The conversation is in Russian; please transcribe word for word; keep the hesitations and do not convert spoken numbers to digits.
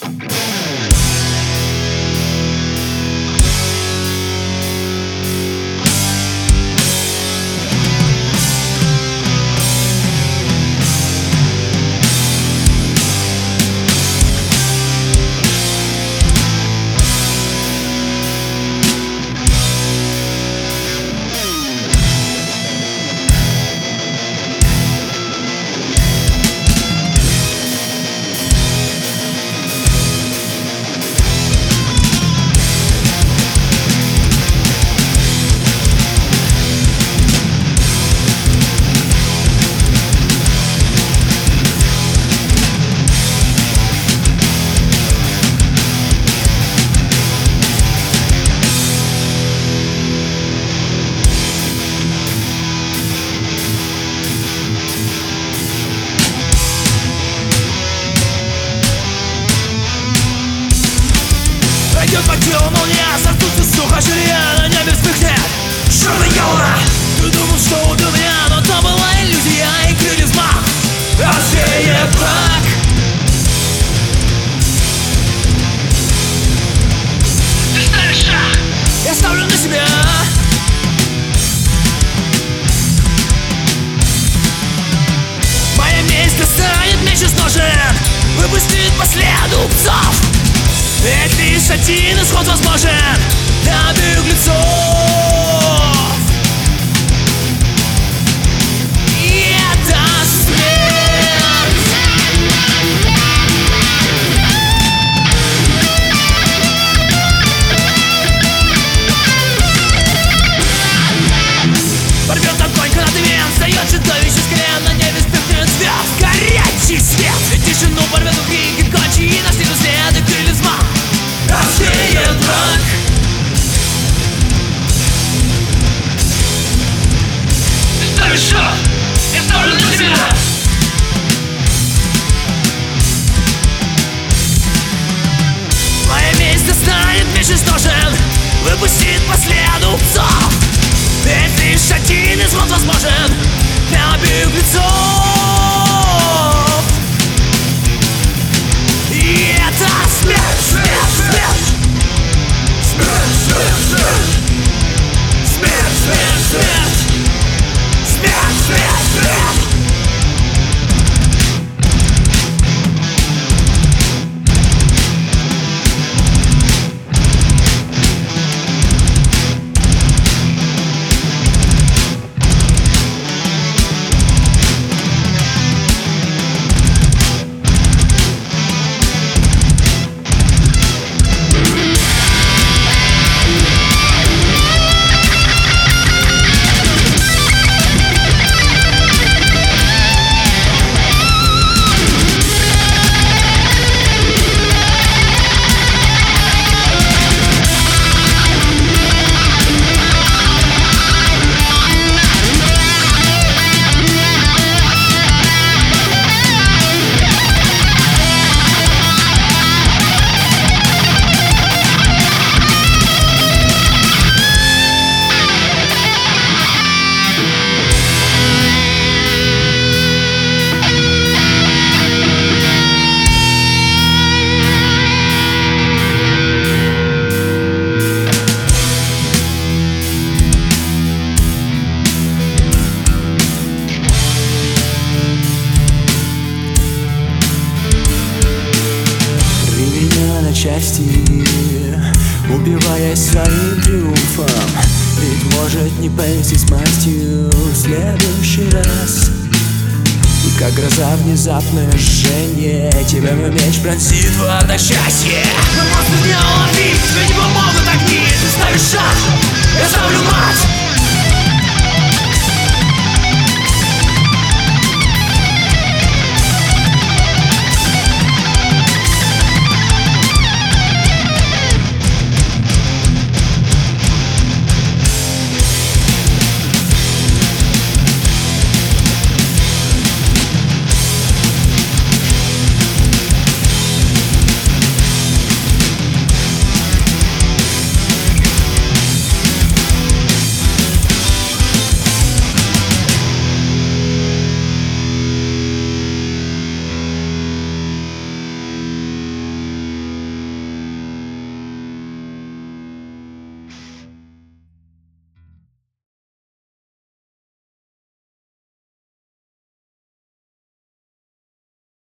Пройдет по телу молния, сорвутся сухожилия, на небе вспыхнет черный голова. Ты думал, что убил меня, но то была иллюзия и крылья взмах развеет мрак. Ты ставишь шаг, я ставлю на себя. Моя месть достанет меч из ножен, выпустит по следу псов. Ведь лишь один исход возможен для беглецов. И это смерть. Порвет огонь градовен, встает чудовище с колен, на небе вспыхнет звезд горячий свет. Ведь тишину порвет в крики гончие, и нашли след, и крылья взмах развеет мрак. Ты ставишь шаг, я ставлю на себя. Моя месть достанет меч из ножен, выпустит по следу псов. Ведь лишь один исход возможен для беглецов. И это смерть, смерть, смерть. Смерть, смерть, смерть. Смерть, смерть, смерть. Смерть, смерть, смерть. Части, убивая своим триумфом. Ведь может не повезти с мастью в следующий раз. И как гроза внезапное жжение, тебя мой меч пронзит в одночасье. Но просто не уловить, тебе не помогут огни. Ты ставишь шаг, я ставлю мать.